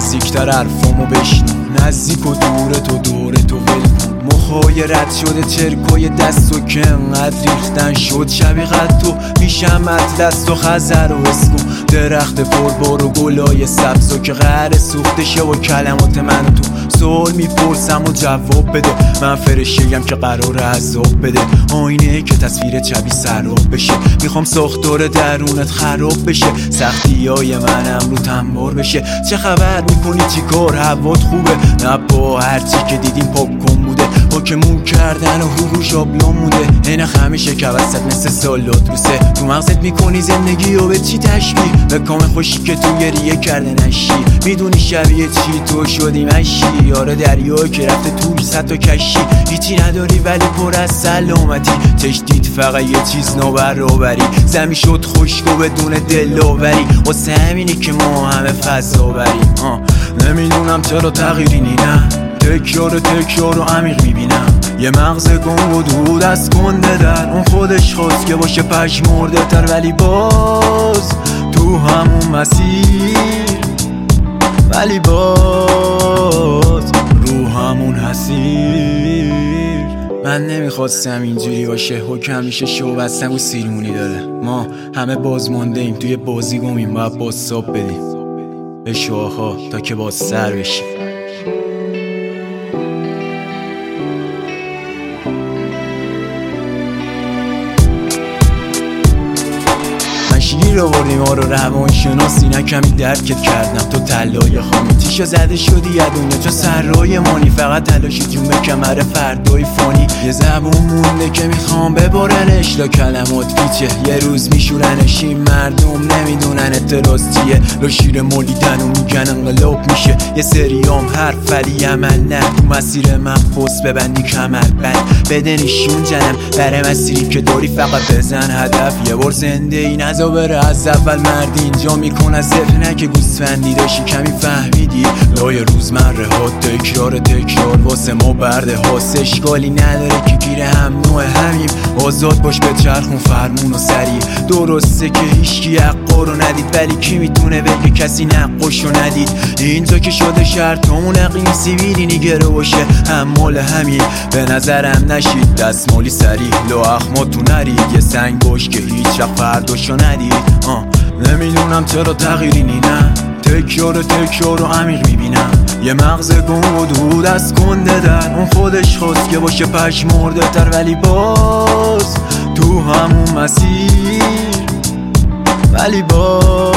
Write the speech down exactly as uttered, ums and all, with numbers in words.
نزدیکتر حرفامو بشنو، نزدیک و دوره تو دوره تو ول کن. مخای رد شده چرکای دست و که انقدر ریختن شد شبیه قد تو میشم اطلس و خزر و اسکو درخت پربار و گلای سبز و که غر سوخته شه و کلمات من تو سوال میپرسم و جواب بده. من فرشته‌ام که قرار عذاب بده، آینه که تصویر چبی سراب بشه. میخوام ساختار درونت خراب بشه، سختی های منم رو تنبار بشه. چه خبر میکنی چی کار هوات خوبه؟ نه با هرچی که دیدیم پاک کن بوده، پاکمون کردن و هورو شابلون مونده. اینه همیشه که وسط مثل سالات روسه، تو مغزت میکنی زندگی و به چی تشبیه؟ به کام خوشی که تو گریه کرده نشی، میدونی شبیه چی تو شدی مشی. یاره دریایی که رفته توش صد تا کشی، هیچی نداری ولی پر از سلامتی. تشدید فقط یه چیز نابرابری، زمین شد خشک و بدون دلاوری. واسه همینی که ما همه فضا بریم. نمیدونم چرا تغییری نی نه، تکرار تکرار و عمیق میبینم. یه مغز گم و دود از کنده در اون خودش خواست که باشه پشمرده تر، ولی باز تو همون مسیر، ولی باز رو همون حسیر. من نمیخواستم اینجوری باشه، حکم میشه شو بستم و سیرمونی داره. ما همه بازمانده ایم توی بازی گمیم، باید باز ساب بدیم به شوها تا که باز سر بشیم. شیر آوردی ما رو روان شناسی، نکمی درکت کردم تو طلای خامی. تیشا زده شدی یه دنیا چون سرای مانی، فقط تلاشی جون به کمر فردای فانی. یه زبون مونده که میخوام ببارنش، لا کلمات پیچه یه روز میشورنش. این مردم نمیدونن اعتراض چیه، لا شیر مولیدن و میگن انقلاب میشه. یه سریام حرف ولی عمل نه، تو مسیر محفوظ ببندی کمر بند بده نشون جنم بره مسیری که داری، فقط بزن هدف. یه بار زنده این عذاب بره از اول، مرد اینجا میکنه صفر نه که گوسفندی داشتی کمی فهمیدی. لای روزمره ها تکرار تکرار واسه ما برده هاست، اشکالی نداره که گیر هم نوع همیم. آزاد باش به چرخون فرمون و سریع، درسته که هیچکی حقا رو ندید، ولی کی میتونه بگه کسی نقاشو ندید؟ اینجا که شده شهر تامون اقلیم سیبیلی نیگره باشه هم مال همین. به نظرم نشید دستمالی سریع، لو اخما تو نرید یه سنگ باش که هیچ وقت فرداشو ندید. آه نمیدونم چرا تغییری نی نه، تکرار تکرار و عمیق میبینم. یه مغز گم و دود از کنده در اون خودش خواست که باشه پشمرده تر، ولی باز تو همون مسیر، ولی باز